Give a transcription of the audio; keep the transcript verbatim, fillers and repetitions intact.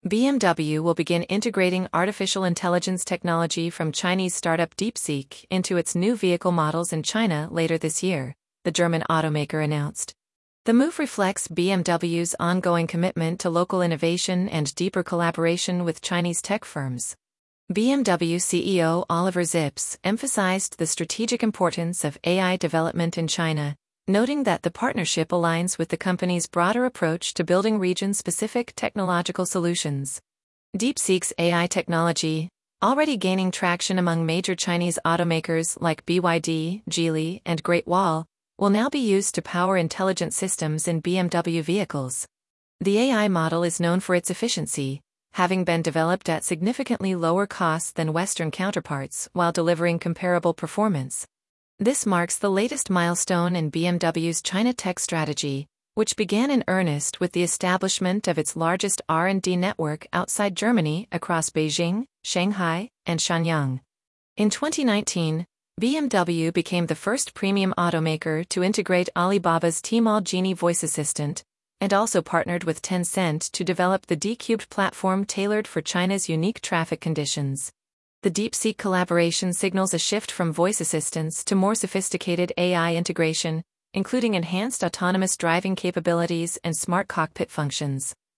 B M W will begin integrating artificial intelligence technology from Chinese startup DeepSeek into its new vehicle models in China later this year, the German automaker announced. The move reflects B M W's ongoing commitment to local innovation and deeper collaboration with Chinese tech firms. B M W C E O Oliver Zipse emphasized the strategic importance of A I development in China, noting that the partnership aligns with the company's broader approach to building region-specific technological solutions. DeepSeek's A I technology, already gaining traction among major Chinese automakers like B Y D, Geely, and Great Wall, will now be used to power intelligent systems in B M W vehicles. The A I model is known for its efficiency, having been developed at significantly lower costs than Western counterparts while delivering comparable performance. This marks the latest milestone in B M W's China tech strategy, which began in earnest with the establishment of its largest R and D network outside Germany across Beijing, Shanghai, and Shenyang. In twenty nineteen, B M W became the first premium automaker to integrate Alibaba's Tmall Genie voice assistant, and also partnered with Tencent to develop the D-Cubed platform tailored for China's unique traffic conditions. The DeepSeek collaboration signals a shift from voice assistants to more sophisticated A I integration, including enhanced autonomous driving capabilities and smart cockpit functions.